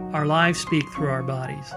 Our lives speak through our bodies.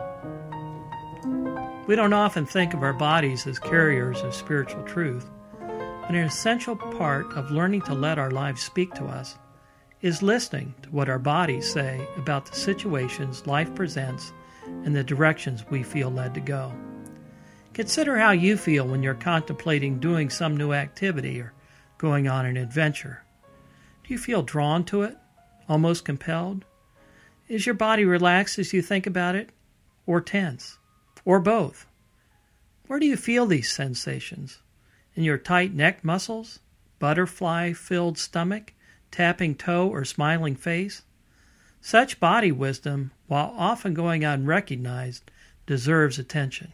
We don't often think of our bodies as carriers of spiritual truth, but an essential part of learning to let our lives speak to us is listening to what our bodies say about the situations life presents and the directions we feel led to go. Consider how you feel when you're contemplating doing some new activity or going on an adventure. Do you feel drawn to it, almost compelled? Is your body relaxed as you think about it, or tense, or both? Where do you feel these sensations? In your tight neck muscles, butterfly-filled stomach, tapping toe, or smiling face? Such body wisdom, while often going unrecognized, deserves attention.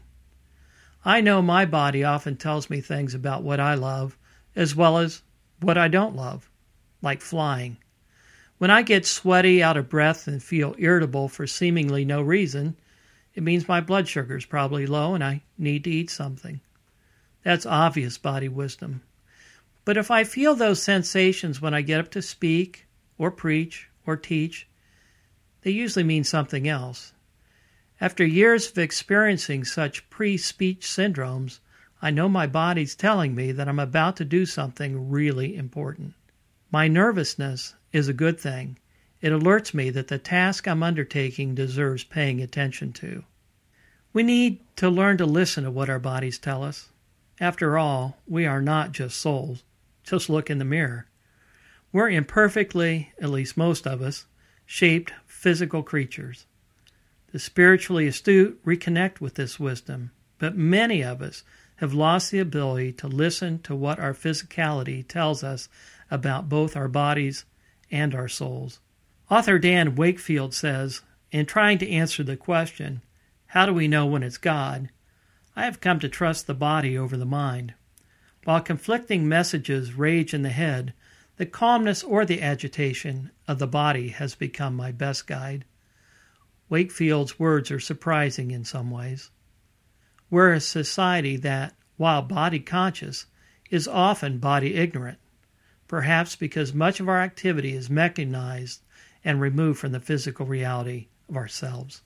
I know my body often tells me things about what I love, as well as what I don't love, like flying. When I get sweaty, out of breath, and feel irritable for seemingly no reason, it means my blood sugar is probably low and I need to eat something. That's obvious body wisdom. But if I feel those sensations when I get up to speak, or preach, or teach, they usually mean something else. After years of experiencing such pre-speech syndromes, I know my body's telling me that I'm about to do something really important. My nervousness is a good thing. It alerts me that the task I'm undertaking deserves paying attention to. We need to learn to listen to what our bodies tell us. After all, we are not just souls. Just look in the mirror. We're imperfectly, at least most of us, shaped physical creatures. The spiritually astute reconnect with this wisdom, but many of us have lost the ability to listen to what our physicality tells us about both our bodies and our souls. Author Dan Wakefield says, in trying to answer the question, how do we know when it's God? I have come to trust the body over the mind. While conflicting messages rage in the head, the calmness or the agitation of the body has become my best guide. Wakefield's words are surprising in some ways. We're a society that, while body conscious, is often body ignorant, perhaps because much of our activity is mechanized and removed from the physical reality of ourselves.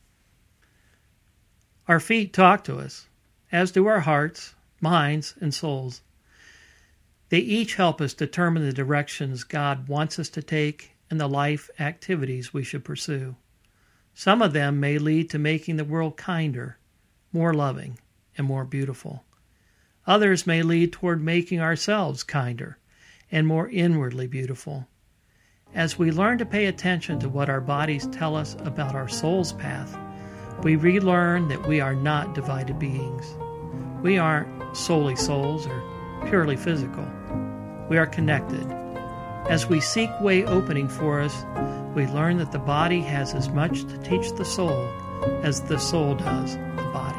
Our feet talk to us, as do our hearts, minds, and souls. They each help us determine the directions God wants us to take and the life activities we should pursue. Some of them may lead to making the world kinder, more loving, and more beautiful. Others may lead toward making ourselves kinder and more inwardly beautiful. As we learn to pay attention to what our bodies tell us about our soul's path, we relearn that we are not divided beings. We aren't solely souls or purely physical. We are connected. As we seek way opening for us, we learn that the body has as much to teach the soul as the soul does the body.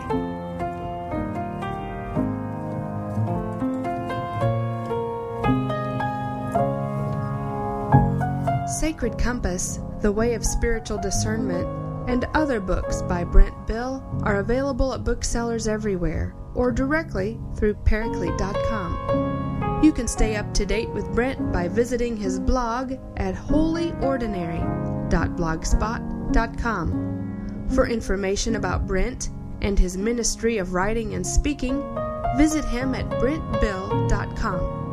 Sacred Compass, The Way of Spiritual Discernment, and other books by Brent Bill are available at booksellers everywhere or directly through Paraclete.com. You can stay up to date with Brent by visiting his blog at holyordinary.blogspot.com. For information about Brent and his ministry of writing and speaking, visit him at brentbill.com.